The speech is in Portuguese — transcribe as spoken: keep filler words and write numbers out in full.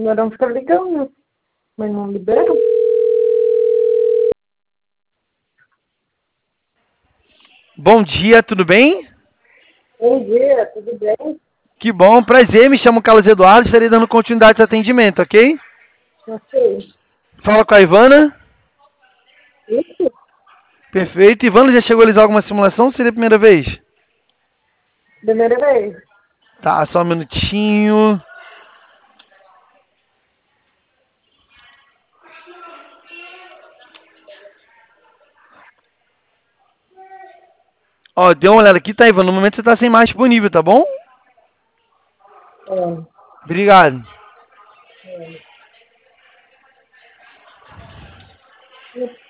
Não fica ligando, mas não libera. Bom dia, tudo bem? Bom dia, tudo bem? Que bom, prazer, me chamo Carlos Eduardo, estarei dando continuidade ao atendimento, ok? Ok. Fala com a Ivana. Isso? Perfeito. Ivana, já chegou a realizar alguma simulação ou seria a primeira vez? Primeira vez. Tá, só um minutinho. Ó, deu uma olhada aqui, tá, Ivana? No momento você tá sem mais disponível, tá bom? É, Obrigado. é.